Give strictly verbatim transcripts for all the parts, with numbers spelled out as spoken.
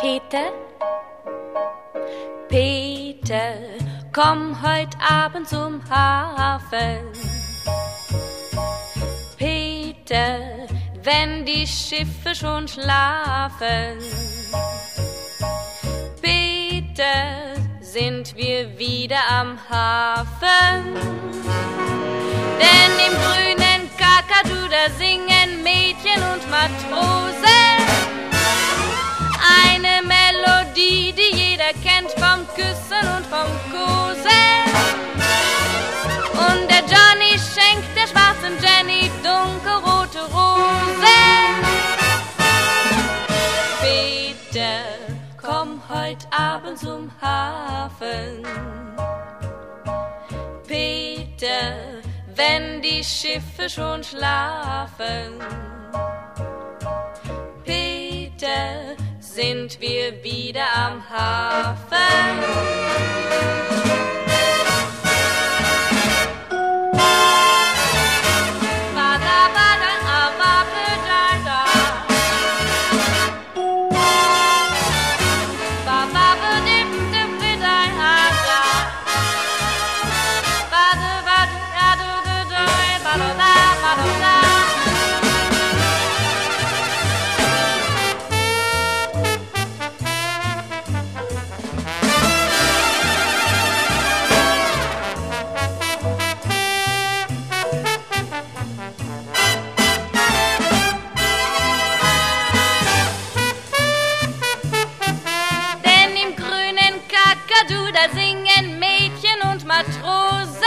Peter, Peter, komm heut Abend zum Hafen. Peter, wenn die Schiffe schon schlafen. Peter, sind wir wieder am Hafen. Denn im grünen Kakadu, da singen Mädchen und Matrosen eine Melodie, die jeder kennt vom Küssen und vom Kosen. Und der Johnny schenkt der schwarzen Jenny dunkelrote Rosen. Peter, komm heut Abend zum Hafen. Peter, wenn die Schiffe schon schlafen. Peter, sind wir wieder am Hafen. Da singen Mädchen und Matrosen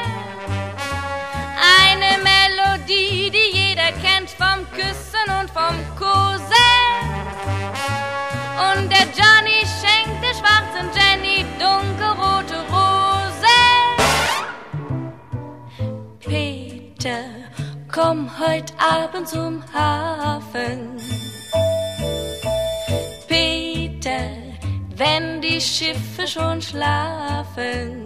eine Melodie, die jeder kennt vom Küssen und vom Kosen. Und der Johnny schenkt der schwarzen Jenny dunkelrote Rosen. Peter, komm heut Abend zum Hafen. Peter, wenn die Schiffe schon schlafen.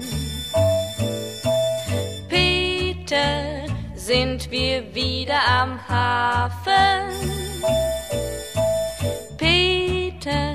Peter, sind wir wieder am Hafen. Peter,